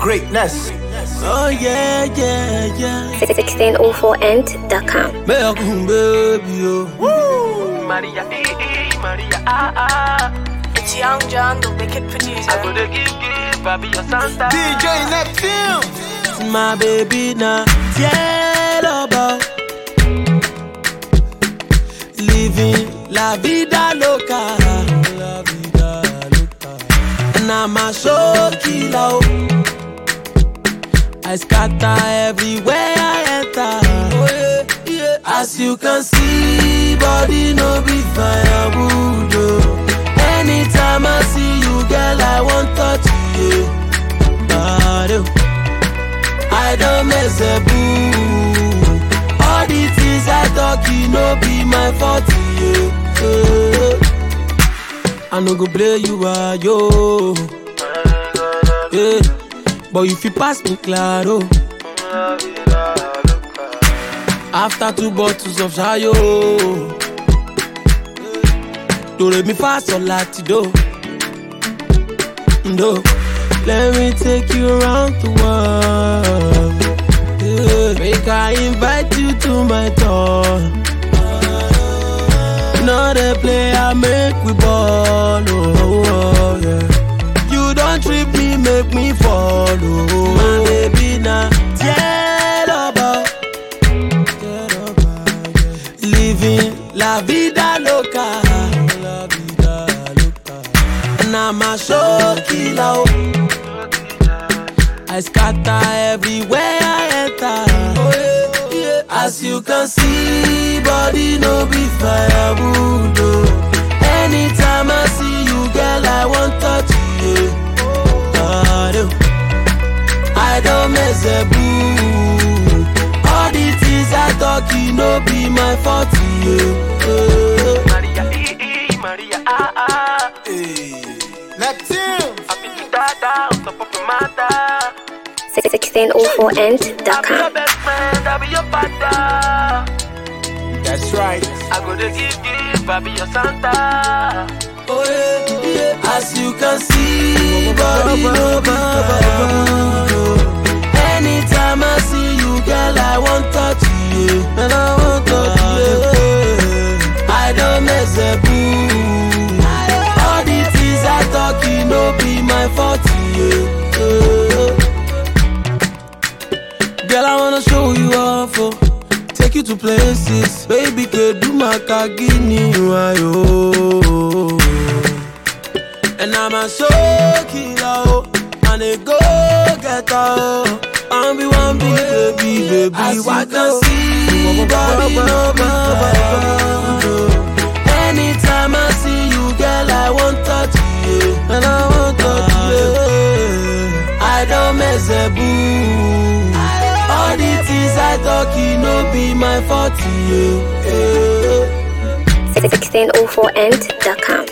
greatness. Oh yeah, yeah, yeah. 1604ent.com. Baby, oh. Maria, Maria, It's Young John, the wicked producer. I go to give, Baby, your Santa. DJ Neptune. My baby now, yellow bow. Living la vida loca. La vida loca. And I'm a show killer. I scatter everywhere I enter. Oh, yeah, yeah. As you can see, body no be firewood. Oh. Anytime I see you, girl, I want touch you. I don't mess a boo. All the things I talk, you no be my fault. I no go play you are yo. Yeah. But if you pass me claro. After 2 bottles of Shayo, do re mi fa sol lati do. Do. Let me take you around the world. Yeah. Make I invite you to my door. Not a play, I make we ball. Oh, yeah. You don't trip me, make me follow. My baby now, yellow. Living la vida loca. La vida loca. And I'm a show killer. I scatter everywhere I enter. Oh, yeah, yeah. As you can see, body no be firewood. Oh. Anytime I see you, girl, I want touch you. I don't mess a boo. All the things I talk, you no be my fault. Maria, Hey, Neptune. Happy to dada, on top of your mother. 1604ent.com. I'll be your best friend, I'll be your father. That's right. I go to give, Baby, your Santa. Oh yeah, yeah. As you can see, body no be firewood. Anytime I see you, girl, I want touch you. And I want touch you. I don't mess a boo. All the things I talk, you no be my fault. Girl, I wanna show you off. Oh. Take you to places, baby, can do my kagini, oh. And I'm a show killer, and a go getter. I'm be one big baby. As you can see, body no be firewood. Anytime I see you, girl, I want touch you, and I want touch you. I don't mess a boo. All the things I talk, you no be my fault. 1604ent.com.